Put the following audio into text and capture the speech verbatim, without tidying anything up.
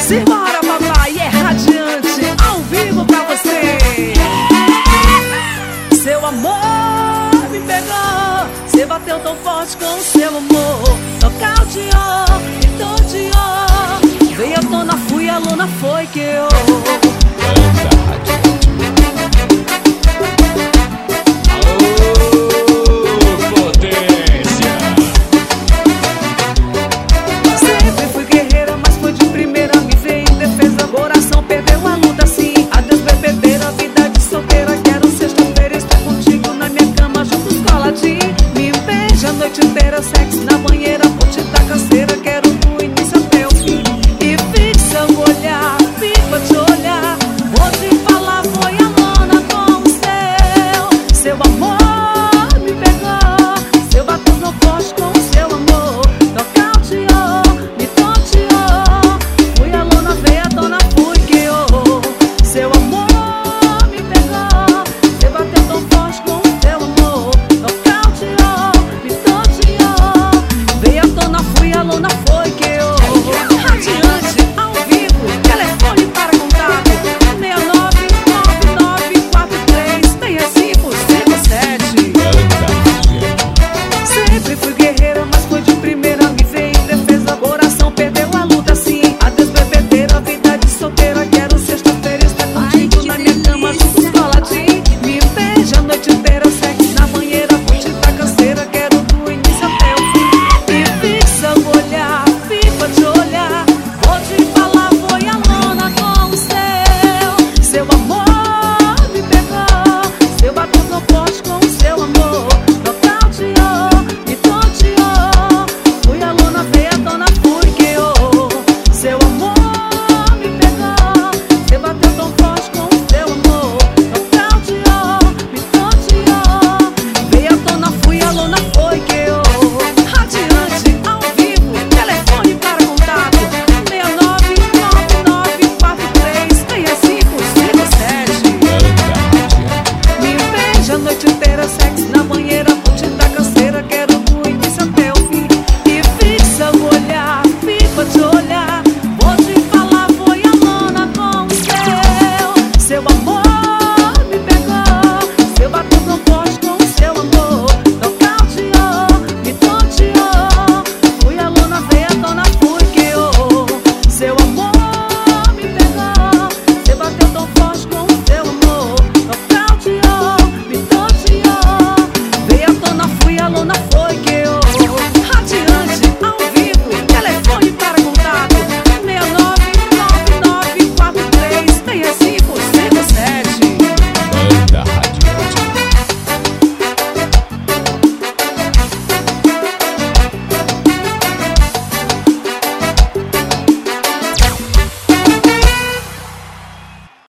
Simbora, papai, é radiante, ao vivo pra você. Seu amor me pegou, você bateu tão forte com o seu amor. Nocauteou, me torteou. Veio à tona, fui, a luna foi que eu. Noite inteira, sexo na banheira, vou te dar canseira, quero do início até o fim. E fixa o olhar, fica te olhar, vou te falar, foi a lona com o seu. Seu amor me pegou, seu bateu no forte com o seu amor. Nocauteou, me tonteou, fui a lona, veio a dona, fui que eu. Seu amor me pegou, você bateu tão forte com o seu amor. Nocauteou, fui a lona, foi que